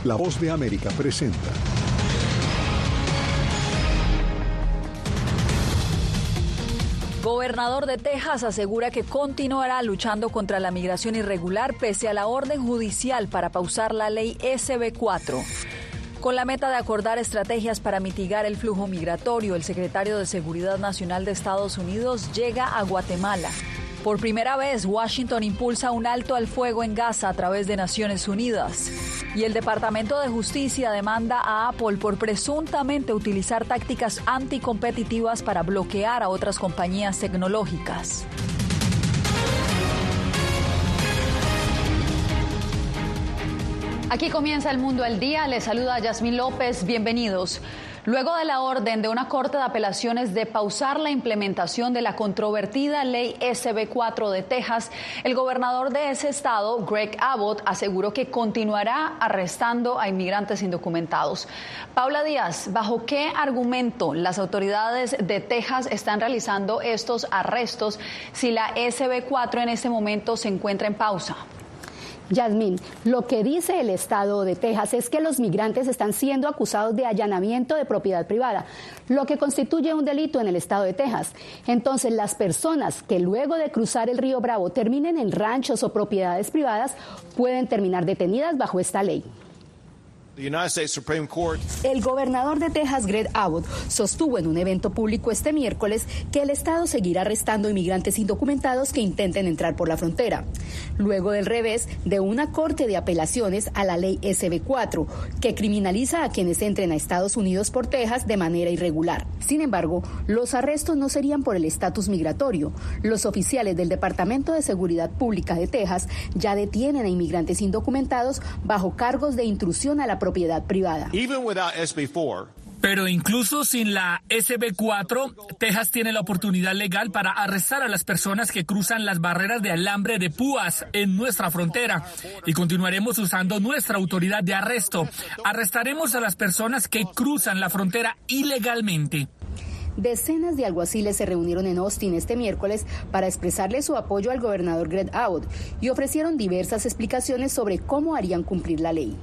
La Voz de América presenta. Gobernador de Texas asegura que continuará luchando contra la migración irregular pese a la orden judicial para pausar la ley SB4. Con la meta de acordar estrategias para mitigar el flujo migratorio, el secretario de Seguridad Nacional de Estados Unidos llega a Guatemala. Por primera vez, Washington impulsa un alto al fuego en Gaza a través de Naciones Unidas. Y el Departamento de Justicia demanda a Apple por presuntamente utilizar tácticas anticompetitivas para bloquear a otras compañías tecnológicas. Aquí comienza El Mundo al Día. Les saluda Yasmín López. Bienvenidos. Luego de la orden de una corte de apelaciones de pausar la implementación de la controvertida ley SB4 de Texas, el gobernador de ese estado, Greg Abbott, aseguró que continuará arrestando a inmigrantes indocumentados. Paula Díaz, ¿bajo qué argumento las autoridades de Texas están realizando estos arrestos si la SB4 en este momento se encuentra en pausa? Yasmín, lo que dice el estado de Texas es que los migrantes están siendo acusados de allanamiento de propiedad privada, lo que constituye un delito en el estado de Texas. Entonces, las personas que luego de cruzar el río Bravo terminen en ranchos o propiedades privadas pueden terminar detenidas bajo esta ley. El gobernador de Texas, Greg Abbott, sostuvo en un evento público este miércoles que el estado seguirá arrestando inmigrantes indocumentados que intenten entrar por la frontera, luego del revés de una corte de apelaciones a la ley SB4, que criminaliza a quienes entren a Estados Unidos por Texas de manera irregular. Sin embargo, los arrestos no serían por el estatus migratorio. Los oficiales del Departamento de Seguridad Pública de Texas ya detienen a inmigrantes indocumentados bajo cargos de intrusión a la propiedad privada. Pero incluso sin la SB4, Texas tiene la oportunidad legal para arrestar a las personas que cruzan las barreras de alambre de púas en nuestra frontera. Y continuaremos usando nuestra autoridad de arresto. Arrestaremos a las personas que cruzan la frontera ilegalmente. Decenas de alguaciles se reunieron en Austin este miércoles para expresarle su apoyo al gobernador Greg Abbott y ofrecieron diversas explicaciones sobre cómo harían cumplir la ley.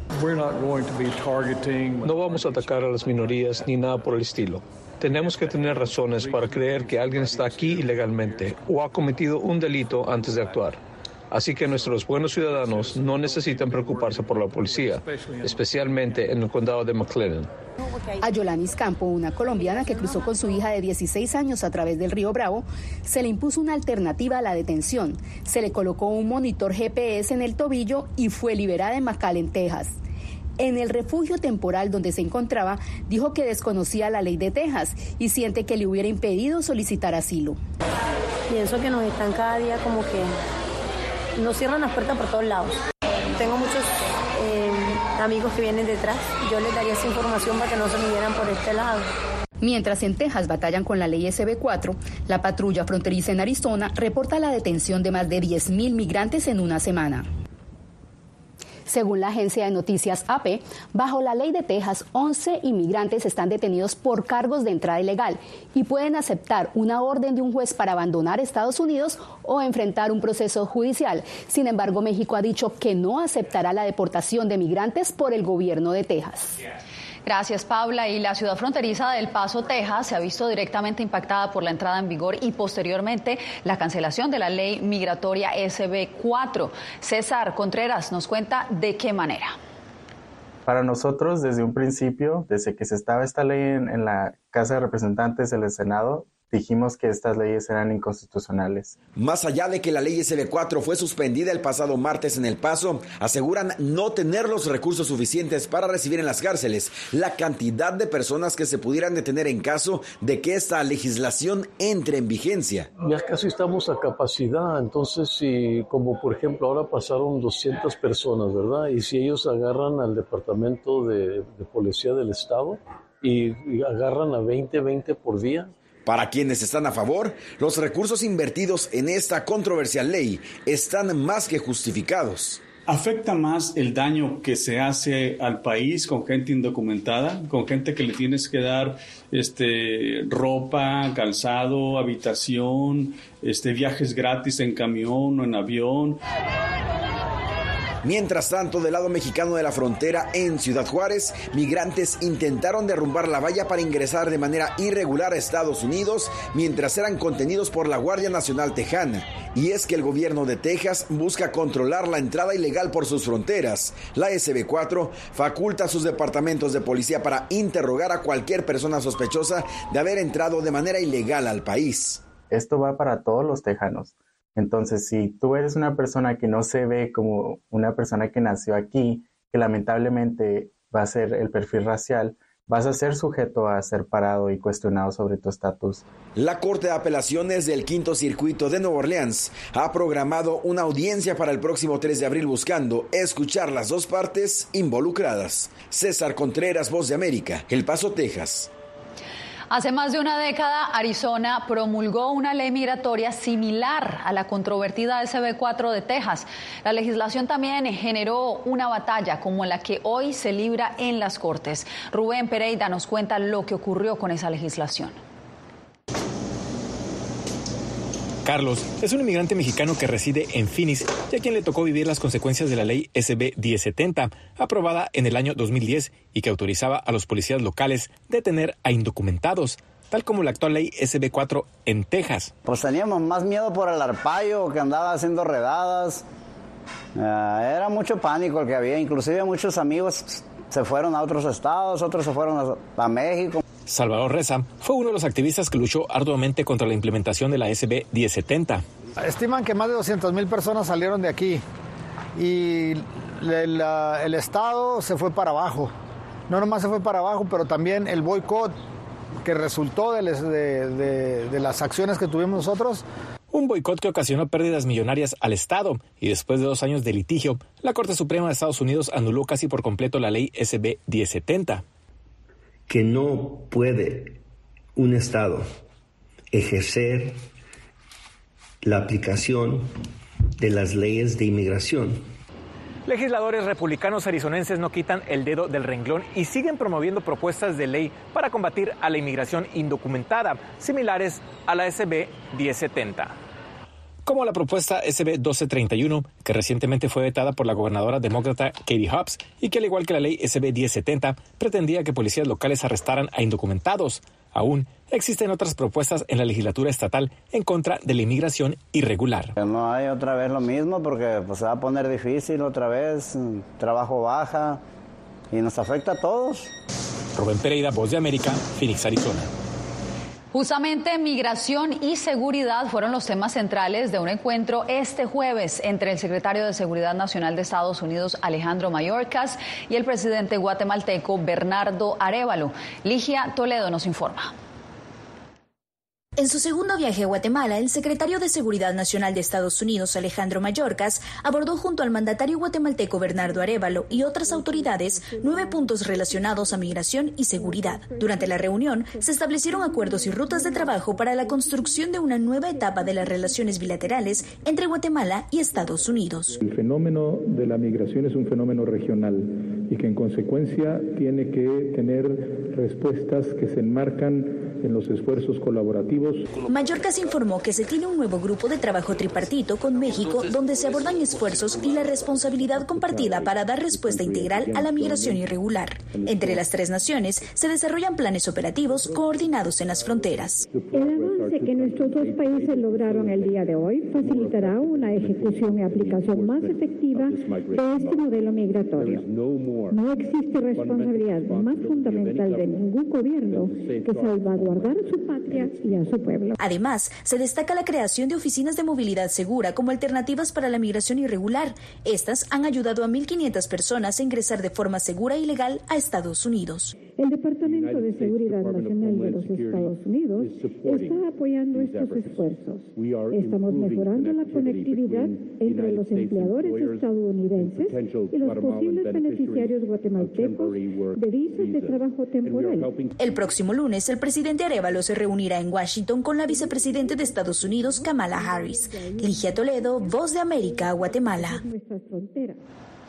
No vamos a atacar a las minorías ni nada por el estilo. Tenemos que tener razones para creer que alguien está aquí ilegalmente o ha cometido un delito antes de actuar. Así que nuestros buenos ciudadanos no necesitan preocuparse por la policía, especialmente en el condado de McLennan. A Yolanis Campo, una colombiana que cruzó con su hija de 16 años a través del río Bravo, se le impuso una alternativa a la detención. Se le colocó un monitor GPS en el tobillo y fue liberada en McAllen, Texas. En el refugio temporal donde se encontraba, dijo que desconocía la ley de Texas y siente que le hubiera impedido solicitar asilo. Pienso que nos están cada día como que nos cierran las puertas por todos lados. Tengo muchos amigos que vienen detrás. Yo les daría esa información para que no se vinieran por este lado. Mientras en Texas batallan con la ley SB4, la patrulla fronteriza en Arizona reporta la detención de más de 10,000 migrantes en una semana. Según la agencia de noticias AP, bajo la ley de Texas, 11 inmigrantes están detenidos por cargos de entrada ilegal y pueden aceptar una orden de un juez para abandonar Estados Unidos o enfrentar un proceso judicial. Sin embargo, México ha dicho que no aceptará la deportación de migrantes por el gobierno de Texas. Gracias, Paula. Y la ciudad fronteriza de El Paso, Texas, se ha visto directamente impactada por la entrada en vigor y posteriormente la cancelación de la ley migratoria SB4. César Contreras nos cuenta de qué manera. Para nosotros, desde un principio, desde que se estaba esta ley en la Casa de Representantes del Senado, dijimos que estas leyes eran inconstitucionales. Más allá de que la ley SB4 fue suspendida el pasado martes en El Paso, aseguran no tener los recursos suficientes para recibir en las cárceles la cantidad de personas que se pudieran detener en caso de que esta legislación entre en vigencia. Ya casi estamos a capacidad, entonces si como por ejemplo ahora pasaron 200 personas, ¿verdad? Y si ellos agarran al Departamento de Policía del Estado y agarran a 20 por día. Para quienes están a favor, los recursos invertidos en esta controversial ley están más que justificados. Afecta más el daño que se hace al país con gente indocumentada, con gente que le tienes que dar ropa, calzado, habitación, viajes gratis en camión o en avión. Mientras tanto, del lado mexicano de la frontera, en Ciudad Juárez, migrantes intentaron derrumbar la valla para ingresar de manera irregular a Estados Unidos mientras eran contenidos por la Guardia Nacional Tejana. Y es que el gobierno de Texas busca controlar la entrada ilegal por sus fronteras. La SB4 faculta a sus departamentos de policía para interrogar a cualquier persona sospechosa de haber entrado de manera ilegal al país. Esto va para todos los tejanos. Entonces, si tú eres una persona que no se ve como una persona que nació aquí, que lamentablemente va a ser el perfil racial, vas a ser sujeto a ser parado y cuestionado sobre tu estatus. La Corte de Apelaciones del Quinto Circuito de Nueva Orleans ha programado una audiencia para el próximo 3 de abril buscando escuchar las dos partes involucradas. César Contreras, Voz de América, El Paso, Texas. Hace más de una década, Arizona promulgó una ley migratoria similar a la controvertida SB4 de Texas. La legislación también generó una batalla como la que hoy se libra en las Cortes. Rubén Pereira nos cuenta lo que ocurrió con esa legislación. Carlos es un inmigrante mexicano que reside en Phoenix y a quien le tocó vivir las consecuencias de la ley SB 1070, aprobada en el año 2010 y que autorizaba a los policías locales detener a indocumentados, tal como la actual ley SB 4 en Texas. Pues teníamos más miedo por el arpaio que andaba haciendo redadas. Era mucho pánico el que había, inclusive muchos amigos se fueron a otros estados, otros se fueron a México. Salvador Reza fue uno de los activistas que luchó arduamente contra la implementación de la SB 1070. Estiman que más de 200,000 personas salieron de aquí y el Estado se fue para abajo. No nomás se fue para abajo, pero también el boicot que resultó de las acciones que tuvimos nosotros. Un boicot que ocasionó pérdidas millonarias al Estado y después de 2 años de litigio, la Corte Suprema de Estados Unidos anuló casi por completo la ley SB 1070. Que no puede un Estado ejercer la aplicación de las leyes de inmigración. Legisladores republicanos arizonenses no quitan el dedo del renglón y siguen promoviendo propuestas de ley para combatir a la inmigración indocumentada, similares a la SB 1070. Como la propuesta SB 1231, que recientemente fue vetada por la gobernadora demócrata Katie Hobbs y que, al igual que la ley SB 1070, pretendía que policías locales arrestaran a indocumentados. Aún existen otras propuestas en la legislatura estatal en contra de la inmigración irregular. No hay otra vez lo mismo porque se va a poner difícil otra vez, trabajo baja y nos afecta a todos. Rubén Pereira, Voz de América, Phoenix, Arizona. Justamente migración y seguridad fueron los temas centrales de un encuentro este jueves entre el secretario de Seguridad Nacional de Estados Unidos, Alejandro Mayorkas, y el presidente guatemalteco, Bernardo Arévalo. Ligia Toledo nos informa. En su segundo viaje a Guatemala, el secretario de Seguridad Nacional de Estados Unidos, Alejandro Mayorkas, abordó junto al mandatario guatemalteco Bernardo Arévalo y otras autoridades 9 puntos relacionados a migración y seguridad. Durante la reunión, se establecieron acuerdos y rutas de trabajo para la construcción de una nueva etapa de las relaciones bilaterales entre Guatemala y Estados Unidos. El fenómeno de la migración es un fenómeno regional y que en consecuencia tiene que tener respuestas que se enmarcan en los esfuerzos colaborativos. Mayorkas informó que se tiene un nuevo grupo de trabajo tripartito con México donde se abordan esfuerzos y la responsabilidad compartida para dar respuesta integral a la migración irregular. Entre las 3 naciones se desarrollan planes operativos coordinados en las fronteras. El avance que nuestros 2 países lograron el día de hoy facilitará una ejecución y aplicación más efectiva de este modelo migratorio. No existe responsabilidad más fundamental de ningún gobierno que salvaguardar a su patria y a su pueblo. Además, se destaca la creación de oficinas de movilidad segura como alternativas para la migración irregular. Estas han ayudado a 1,500 personas a ingresar de forma segura y legal a Estados Unidos. El Departamento de Seguridad Nacional de los Estados Unidos está apoyando estos esfuerzos. Estamos mejorando la conectividad entre los empleadores estadounidenses y los posibles beneficiarios guatemaltecos de visas de trabajo temporal. El próximo lunes, el presidente Arévalo se reunirá en Washington con la vicepresidenta de Estados Unidos, Kamala Harris. Ligia Toledo, Voz de América, Guatemala.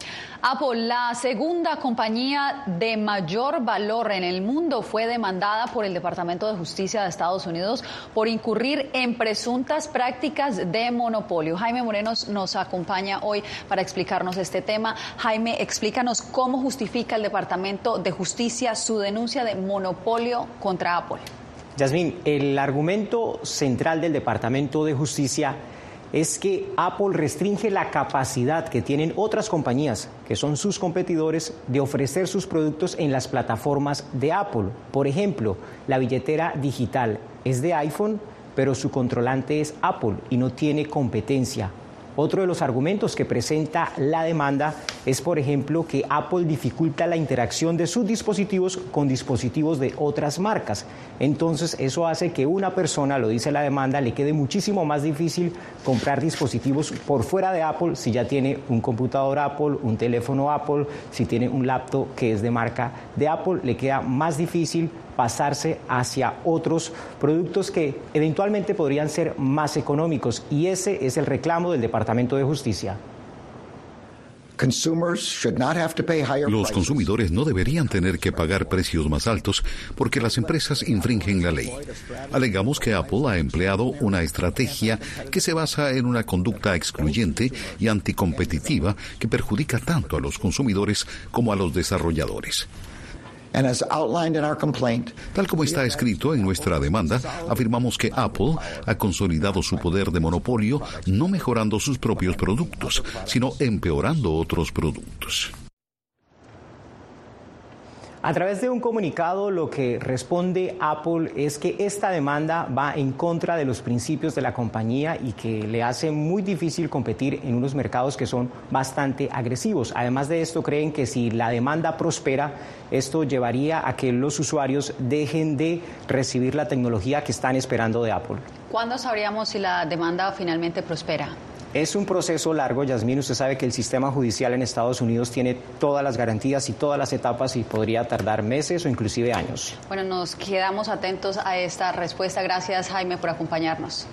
Apple, la segunda compañía de mayor valor en el mundo, fue demandada por el Departamento de Justicia de Estados Unidos por incurrir en presuntas prácticas de monopolio. Jaime Moreno nos acompaña hoy para explicarnos este tema. Jaime, explícanos cómo justifica el Departamento de Justicia su denuncia de monopolio contra Apple. Yasmín, el argumento central del Departamento de Justicia es que Apple restringe la capacidad que tienen otras compañías, que son sus competidores, de ofrecer sus productos en las plataformas de Apple. Por ejemplo, la billetera digital es de iPhone, pero su controlante es Apple y no tiene competencia. Otro de los argumentos que presenta la demanda es, por ejemplo, que Apple dificulta la interacción de sus dispositivos con dispositivos de otras marcas. Entonces, eso hace que una persona, lo dice la demanda, le quede muchísimo más difícil comprar dispositivos por fuera de Apple si ya tiene un computador Apple, un teléfono Apple, si tiene un laptop que es de marca de Apple, le queda más difícil pasarse hacia otros productos que eventualmente podrían ser más económicos, y ese es el reclamo del Departamento de Justicia. Los consumidores no deberían tener que pagar precios más altos porque las empresas infringen la ley. Alegamos que Apple ha empleado una estrategia que se basa en una conducta excluyente y anticompetitiva que perjudica tanto a los consumidores como a los desarrolladores. Tal como está escrito en nuestra demanda, afirmamos que Apple ha consolidado su poder de monopolio no mejorando sus propios productos, sino empeorando otros productos. A través de un comunicado, lo que responde Apple es que esta demanda va en contra de los principios de la compañía y que le hace muy difícil competir en unos mercados que son bastante agresivos. Además de esto, creen que si la demanda prospera, esto llevaría a que los usuarios dejen de recibir la tecnología que están esperando de Apple. ¿Cuándo sabríamos si la demanda finalmente prospera? Es un proceso largo, Yasmín. Usted sabe que el sistema judicial en Estados Unidos tiene todas las garantías y todas las etapas y podría tardar meses o inclusive años. Bueno, nos quedamos atentos a esta respuesta. Gracias, Jaime, por acompañarnos.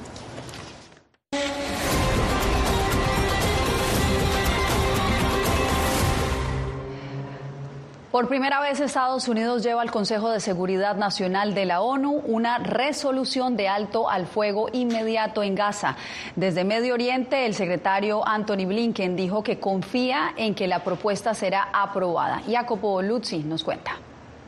Por primera vez, Estados Unidos lleva al Consejo de Seguridad Nacional de la ONU una resolución de alto al fuego inmediato en Gaza. Desde Medio Oriente, el secretario Anthony Blinken dijo que confía en que la propuesta será aprobada. Jacopo Luzzi nos cuenta.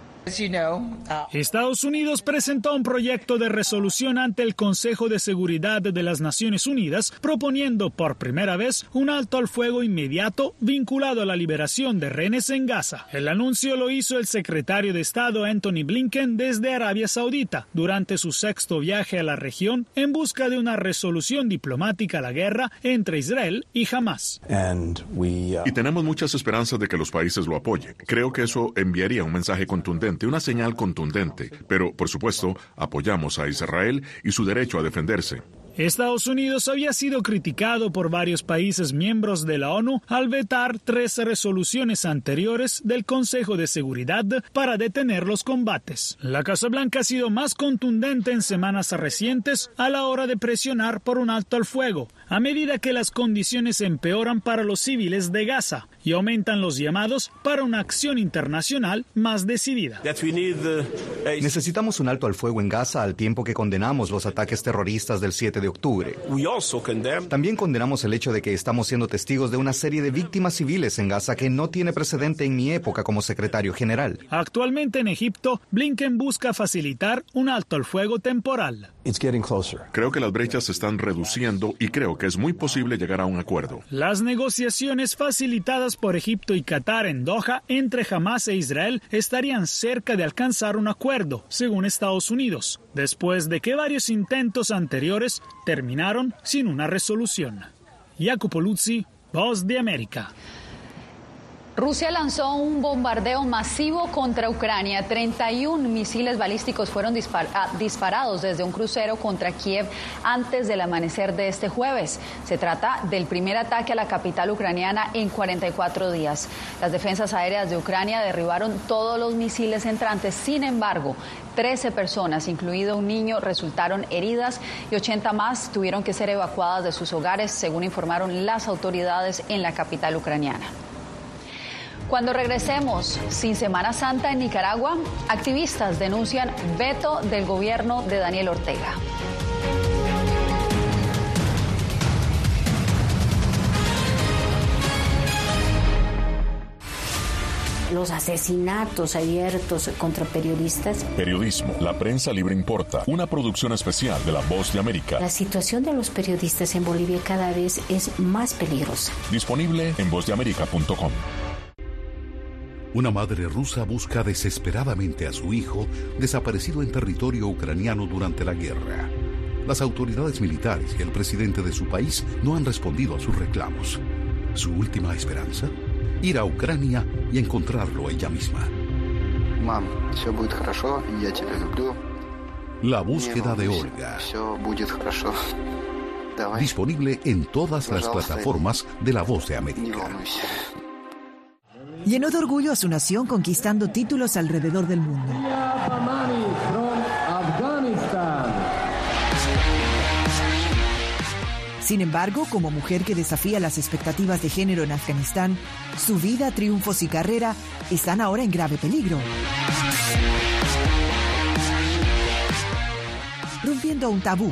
Estados Unidos presentó un proyecto de resolución ante el Consejo de Seguridad de las Naciones Unidas, proponiendo por primera vez un alto al fuego inmediato vinculado a la liberación de rehenes en Gaza. El anuncio lo hizo el secretario de Estado Anthony Blinken desde Arabia Saudita durante su sexto viaje a la región en busca de una resolución diplomática a la guerra entre Israel y Hamás. Y tenemos muchas esperanzas de que los países lo apoyen. Creo que eso enviaría un mensaje contundente, una señal contundente, pero por supuesto apoyamos a Israel y su derecho a defenderse. Estados Unidos había sido criticado por varios países miembros de la ONU al vetar 3 resoluciones anteriores del Consejo de Seguridad para detener los combates. La Casa Blanca ha sido más contundente en semanas recientes a la hora de presionar por un alto al fuego, a medida que las condiciones empeoran para los civiles de Gaza y aumentan los llamados para una acción internacional más decidida. Necesitamos un alto al fuego en Gaza al tiempo que condenamos los ataques terroristas del 7 de octubre. También condenamos el hecho de que estamos siendo testigos de una serie de víctimas civiles en Gaza que no tiene precedente en mi época como secretario general. Actualmente en Egipto, Blinken busca facilitar un alto al fuego temporal. Creo que las brechas se están reduciendo y creo que es muy posible llegar a un acuerdo. Las negociaciones facilitadas por Egipto y Qatar en Doha entre Hamás e Israel estarían cerca de alcanzar un acuerdo, según Estados Unidos, después de que varios intentos anteriores terminaron sin una resolución. Jacopo Luzzi, Voz de América. Rusia lanzó un bombardeo masivo contra Ucrania. 31 misiles balísticos fueron disparados desde un crucero contra Kiev antes del amanecer de este jueves. Se trata del primer ataque a la capital ucraniana en 44 días. Las defensas aéreas de Ucrania derribaron todos los misiles entrantes. Sin embargo, 13 personas, incluido un niño, resultaron heridas y 80 más tuvieron que ser evacuadas de sus hogares, según informaron las autoridades en la capital ucraniana. Cuando regresemos, sin Semana Santa en Nicaragua, activistas denuncian veto del gobierno de Daniel Ortega. Los asesinatos abiertos contra periodistas. Periodismo, la prensa libre importa. Una producción especial de La Voz de América. La situación de los periodistas en Bolivia cada vez es más peligrosa. Disponible en vozdeamerica.com. Una madre rusa busca desesperadamente a su hijo desaparecido en territorio ucraniano durante la guerra. Las autoridades militares y el presidente de su país no han respondido a sus reclamos. ¿Su última esperanza? Ir a Ucrania y encontrarlo ella misma. Mam, все будет хорошо, я тебя люблю. La búsqueda de Olga. Все будет хорошо. Давай. Disponible en todas las plataformas de La Voz de América. Llenó de orgullo a su nación conquistando títulos alrededor del mundo. Sin embargo, como mujer que desafía las expectativas de género en Afganistán, su vida, triunfos y carrera están ahora en grave peligro. Rompiendo un tabú.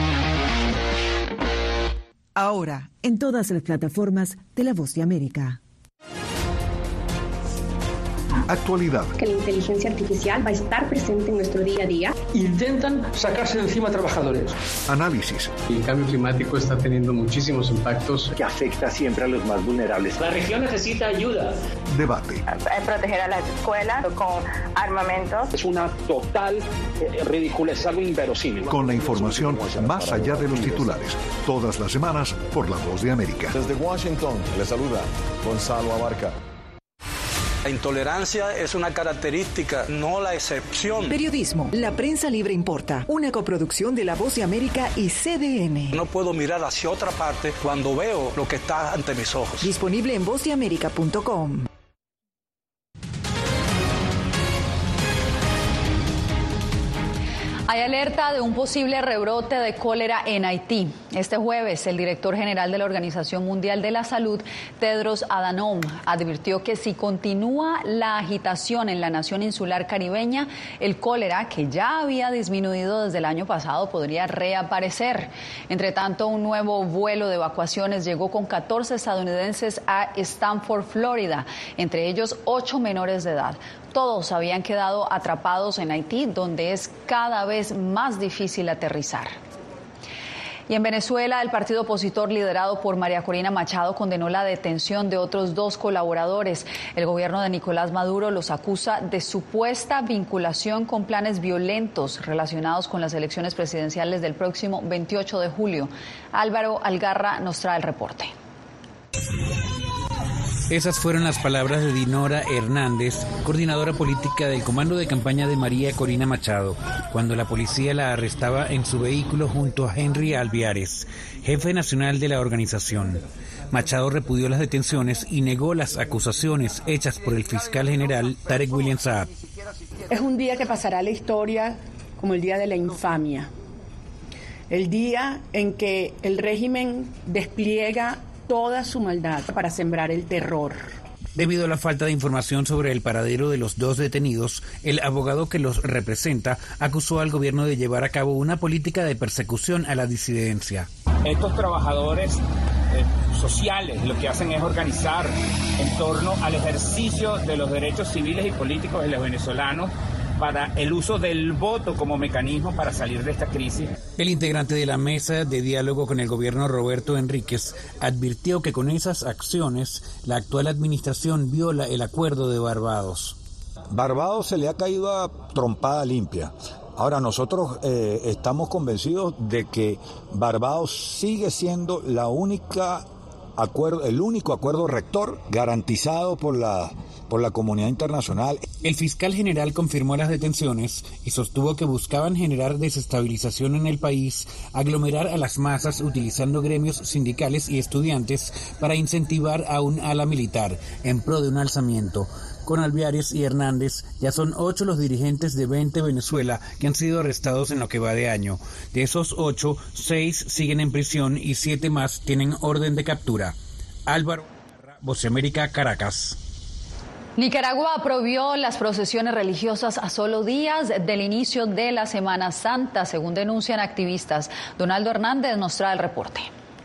Ahora, en todas las plataformas de La Voz de América. Actualidad. Que la inteligencia artificial va a estar presente en nuestro día a día. Intentan sacarse de encima a trabajadores. Análisis. El cambio climático está teniendo muchísimos impactos que afecta siempre a los más vulnerables. La región necesita ayuda. Debate. Proteger a las escuelas con armamentos. Es una total ridícula, es algo inverosímil. Con la información más allá de los titulares. Todas las semanas por La Voz de América. Desde Washington, le saluda Gonzalo Abarca. La intolerancia es una característica, no la excepción. Periodismo, la prensa libre importa. Una coproducción de La Voz de América y CDN. No puedo mirar hacia otra parte cuando veo lo que está ante mis ojos. Disponible en vozdeamerica.com. Hay alerta de un posible rebrote de cólera en Haití. Este jueves, el director general de la Organización Mundial de la Salud, Tedros Adhanom, advirtió que si continúa la agitación en la nación insular caribeña, el cólera, que ya había disminuido desde el año pasado, podría reaparecer. Entre tanto, un nuevo vuelo de evacuaciones llegó con 14 estadounidenses a Stanford, Florida, entre ellos 8 menores de edad. Todos habían quedado atrapados en Haití, donde es cada vez más difícil aterrizar. Y en Venezuela, el partido opositor liderado por María Corina Machado condenó la detención de otros 2 colaboradores. El gobierno de Nicolás Maduro los acusa de supuesta vinculación con planes violentos relacionados con las elecciones presidenciales del próximo 28 de julio. Álvaro Algarra nos trae el reporte. Esas fueron las palabras de Dinora Hernández, coordinadora política del comando de campaña de María Corina Machado, cuando la policía la arrestaba en su vehículo junto a Henry Alviares, jefe nacional de la organización. Machado repudió las detenciones y negó las acusaciones hechas por el fiscal general Tarek William Saab. Es un día que pasará a la historia como el día de la infamia, el día en que el régimen despliega toda su maldad para sembrar el terror. Debido a la falta de información sobre el paradero de los 2 detenidos, el abogado que los representa acusó al gobierno de llevar a cabo una política de persecución a la disidencia. Estos trabajadores sociales lo que hacen es organizar en torno al ejercicio de los derechos civiles y políticos de los venezolanos para el uso del voto como mecanismo para salir de esta crisis. El integrante de la mesa de diálogo con el gobierno, Roberto Enríquez, advirtió que con esas acciones la actual administración viola el acuerdo de Barbados. Barbados se le ha caído a trompada limpia. Ahora nosotros estamos convencidos de que Barbados sigue siendo el único acuerdo rector garantizado por la comunidad internacional. El fiscal general confirmó las detenciones y sostuvo que buscaban generar desestabilización en el país, aglomerar a las masas utilizando gremios sindicales y estudiantes para incentivar a un ala militar en pro de un alzamiento. Con Alviares y Hernández ya son 8 los dirigentes de 20 Venezuela que han sido arrestados en lo que va de año. De esos 8, 6 siguen en prisión y 7 más tienen orden de captura. Álvaro, Voz de América, Caracas. Nicaragua prohibió las procesiones religiosas a solo días del inicio de la Semana Santa, según denuncian activistas. Donaldo Hernández nos trae el reporte.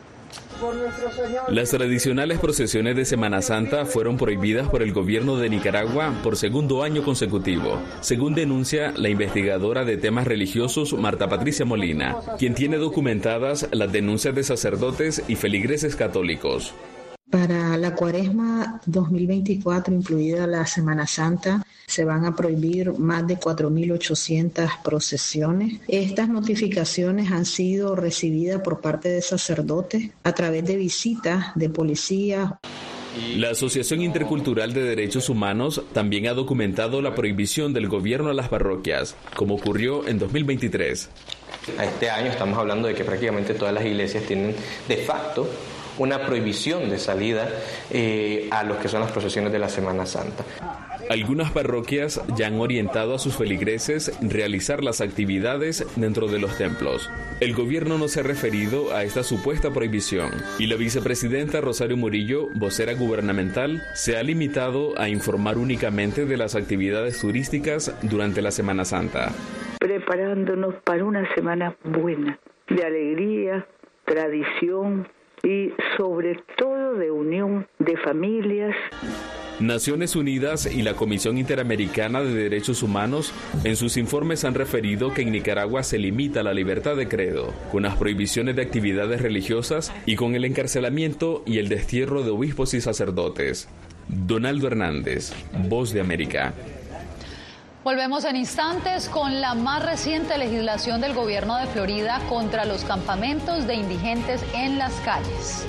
Las tradicionales procesiones de Semana Santa fueron prohibidas por el gobierno de Nicaragua por segundo año consecutivo, según denuncia la investigadora de temas religiosos Marta Patricia Molina, quien tiene documentadas las denuncias de sacerdotes y feligreses católicos. Para la Cuaresma 2024, incluida la Semana Santa, se van a prohibir más de 4.800 procesiones. Estas notificaciones han sido recibidas por parte de sacerdotes a través de visitas de policía. La Asociación Intercultural de Derechos Humanos también ha documentado la prohibición del gobierno a las parroquias, como ocurrió en 2023. Este año estamos hablando de que prácticamente todas las iglesias tienen de facto una prohibición de salida a lo que son las procesiones de la Semana Santa. Algunas parroquias ya han orientado a sus feligreses a realizar las actividades dentro de los templos. El gobierno no se ha referido a esta supuesta prohibición y la vicepresidenta Rosario Murillo, vocera gubernamental, se ha limitado a informar únicamente de las actividades turísticas durante la Semana Santa. Preparándonos para una semana buena, de alegría, tradición y sobre todo de unión de familias. Naciones Unidas y la Comisión Interamericana de Derechos Humanos en sus informes han referido que en Nicaragua se limita la libertad de credo, con las prohibiciones de actividades religiosas y con el encarcelamiento y el destierro de obispos y sacerdotes. Donaldo Hernández, Voz de América. Volvemos en instantes con la más reciente legislación del gobierno de Florida contra los campamentos de indigentes en las calles.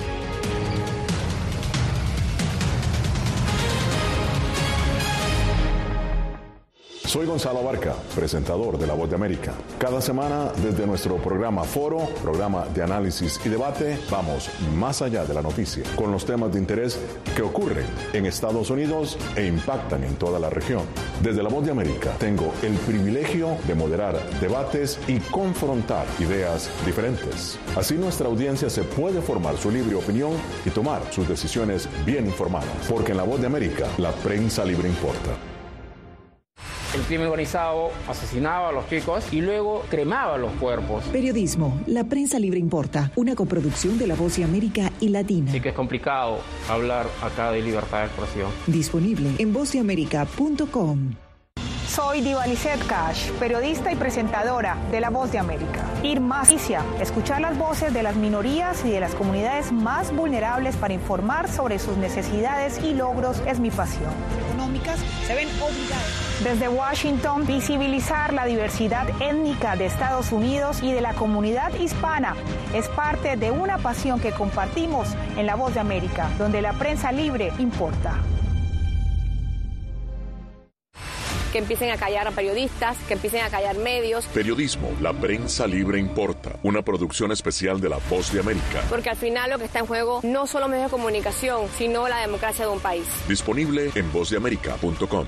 Soy Gonzalo Abarca, presentador de La Voz de América. Cada semana, desde nuestro programa Foro, programa de análisis y debate, vamos más allá de la noticia, con los temas de interés que ocurren en Estados Unidos e impactan en toda la región. Desde La Voz de América, tengo el privilegio de moderar debates y confrontar ideas diferentes. Así nuestra audiencia se puede formar su libre opinión y tomar sus decisiones bien informadas. Porque en La Voz de América, la prensa libre importa. El crimen organizado asesinaba a los chicos y luego cremaba los cuerpos. Periodismo, la prensa libre importa, una coproducción de La Voz de América y Latina. Sí que es complicado hablar acá de libertad de expresión. Disponible en vozdeamerica.com. Soy Diva Lizette Cash, periodista y presentadora de La Voz de América. Ir más noticia, escuchar las voces de las minorías y de las comunidades más vulnerables para informar sobre sus necesidades y logros es mi pasión. Económicas se ven obligadas. Desde Washington, visibilizar la diversidad étnica de Estados Unidos y de la comunidad hispana es parte de una pasión que compartimos en La Voz de América, donde la prensa libre importa. Que empiecen a callar a periodistas, que empiecen a callar medios. Periodismo, la prensa libre importa. Una producción especial de La Voz de América. Porque al final lo que está en juego no solo medios de comunicación, sino la democracia de un país. Disponible en vozdeamerica.com.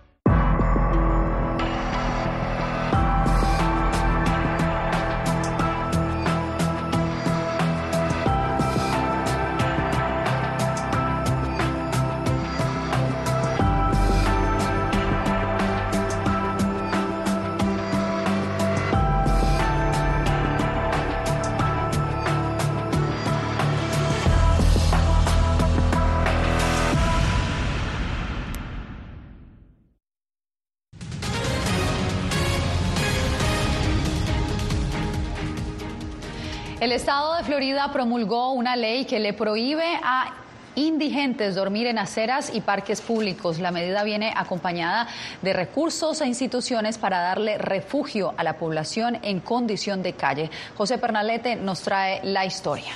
El estado de Florida promulgó una ley que le prohíbe a indigentes dormir en aceras y parques públicos. La medida viene acompañada de recursos e instituciones para darle refugio a la población en condición de calle. José Pernalete nos trae la historia.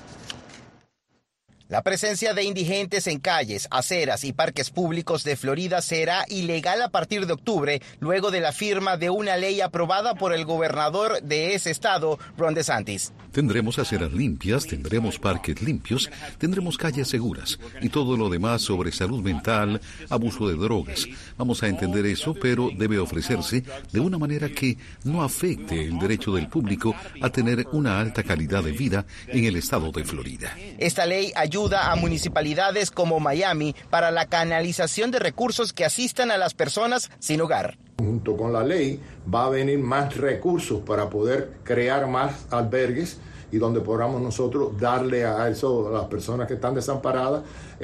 La presencia de indigentes en calles, aceras y parques públicos de Florida será ilegal a partir de octubre, luego de la firma de una ley aprobada por el gobernador de ese estado, Ron DeSantis. Tendremos aceras limpias, tendremos parques limpios, tendremos calles seguras y todo lo demás sobre salud mental, abuso de drogas. Vamos a entender eso, pero debe ofrecerse de una manera que no afecte el derecho del público a tener una alta calidad de vida en el estado de Florida. Esta ley ayuda ayuda a municipalidades como Miami para la canalización de recursos que asistan a las personas sin hogar. Junto con la ley va a venir más recursos para poder crear más albergues y donde podamos nosotros darle a eso, a las personas que están desamparadas,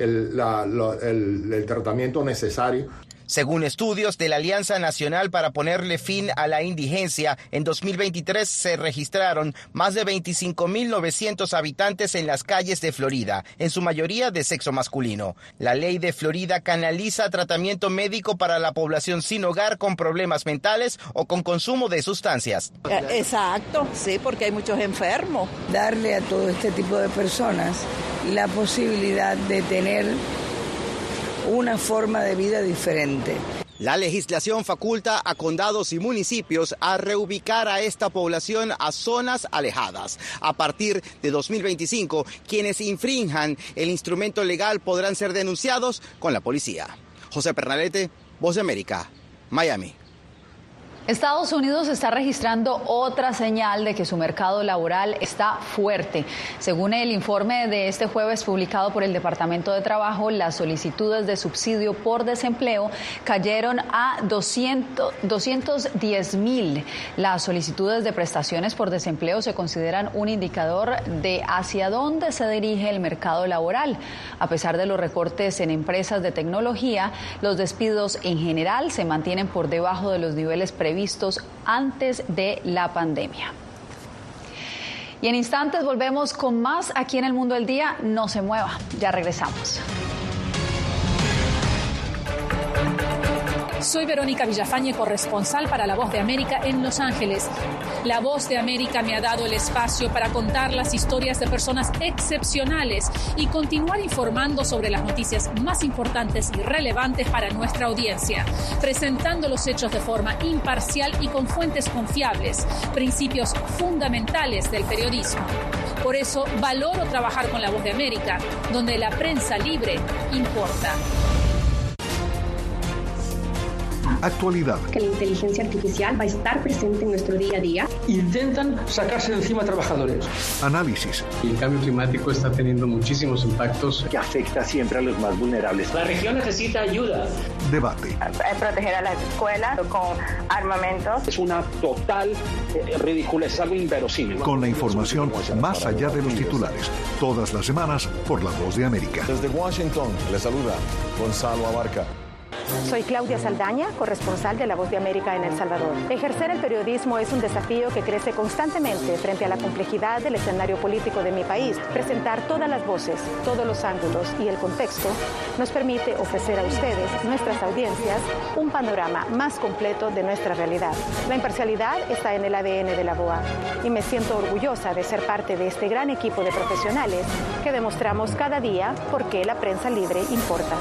el tratamiento necesario. Según estudios de la Alianza Nacional para ponerle fin a la indigencia, en 2023 se registraron más de 25.900 habitantes en las calles de Florida, en su mayoría de sexo masculino. La ley de Florida canaliza tratamiento médico para la población sin hogar con problemas mentales o con consumo de sustancias. Exacto, sí, porque hay muchos enfermos. Darle a todo este tipo de personas la posibilidad de tener una forma de vida diferente. La legislación faculta a condados y municipios a reubicar a esta población a zonas alejadas. A partir de 2025, quienes infrinjan el instrumento legal podrán ser denunciados con la policía. José Pernalete, Voz de América, Miami. Estados Unidos está registrando otra señal de que su mercado laboral está fuerte. Según el informe de este jueves publicado por el Departamento de Trabajo, las solicitudes de subsidio por desempleo cayeron a 210,000. Las solicitudes de prestaciones por desempleo se consideran un indicador de hacia dónde se dirige el mercado laboral. A pesar de los recortes en empresas de tecnología, los despidos en general se mantienen por debajo de los niveles previstos antes de la pandemia. Y en instantes volvemos con más aquí en El Mundo del Día. No se mueva, ya regresamos. Soy Verónica Villafañe, corresponsal para La Voz de América en Los Ángeles. La Voz de América me ha dado el espacio para contar las historias de personas excepcionales y continuar informando sobre las noticias más importantes y relevantes para nuestra audiencia, presentando los hechos de forma imparcial y con fuentes confiables, principios fundamentales del periodismo. Por eso valoro trabajar con La Voz de América, donde la prensa libre importa. Actualidad. Que la inteligencia artificial va a estar presente en nuestro día a día. Intentan sacarse de encima a trabajadores. Análisis. El cambio climático está teniendo muchísimos impactos que afecta siempre a los más vulnerables. La región necesita ayuda. Debate. Proteger a las escuelas con armamentos. Es una total ridiculez, algo inverosímil. Con la información más allá de los titulares. Todas las semanas por La Voz de América. Desde Washington, le saluda Gonzalo Abarca. Soy Claudia Saldaña, corresponsal de La Voz de América en El Salvador. Ejercer el periodismo es un desafío que crece constantemente frente a la complejidad del escenario político de mi país. Presentar todas las voces, todos los ángulos y el contexto nos permite ofrecer a ustedes, nuestras audiencias, un panorama más completo de nuestra realidad. La imparcialidad está en el ADN de la VOA y me siento orgullosa de ser parte de este gran equipo de profesionales que demostramos cada día por qué la prensa libre importa.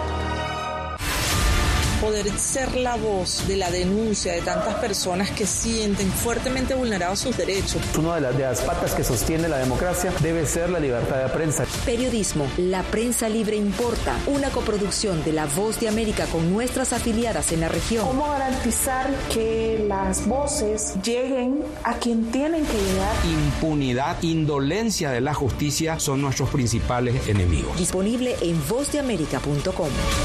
Poder ser la voz de la denuncia de tantas personas que sienten fuertemente vulnerados sus derechos. Una de las patas que sostiene la democracia debe ser la libertad de prensa. Periodismo, la prensa libre importa. Una coproducción de La Voz de América con nuestras afiliadas en la región. ¿Cómo garantizar que las voces lleguen a quien tienen que llegar? Impunidad, indolencia de la justicia son nuestros principales enemigos. Disponible en vozdeamerica.com.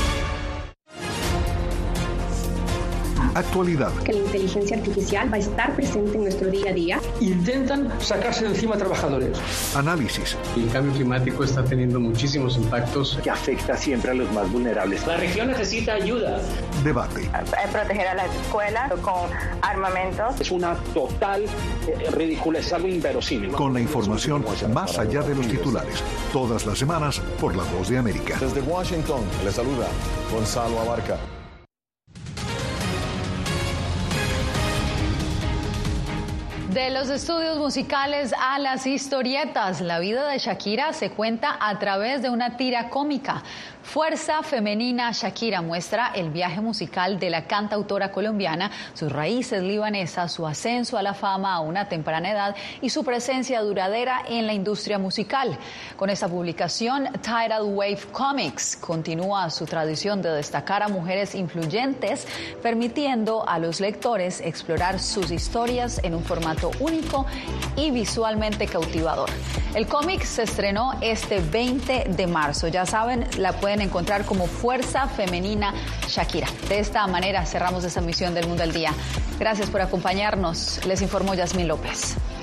Actualidad. Que la inteligencia artificial va a estar presente en nuestro día a día. Intentan sacarse de encima a trabajadores. Análisis. El cambio climático está teniendo muchísimos impactos que afecta siempre a los más vulnerables. La región necesita ayuda. Debate. Proteger a las escuelas con armamentos. Es una total ridiculez, algo inverosímil. Con la información más allá de los titulares. Todas las semanas por La Voz de América. Desde Washington, le saluda Gonzalo Abarca. De los estudios musicales a las historietas, la vida de Shakira se cuenta a través de una tira cómica. Fuerza Femenina Shakira muestra el viaje musical de la cantautora colombiana, sus raíces libanesas, su ascenso a la fama a una temprana edad y su presencia duradera en la industria musical. Con esta publicación, Tidal Wave Comics continúa su tradición de destacar a mujeres influyentes, permitiendo a los lectores explorar sus historias en un formato formato único y visualmente cautivador. El cómic se estrenó este 20 de marzo. Ya saben, la pueden encontrar como Fuerza Femenina Shakira. De esta manera cerramos esta emisión del Mundo al Día. Gracias por acompañarnos. Les informó Yasmín López.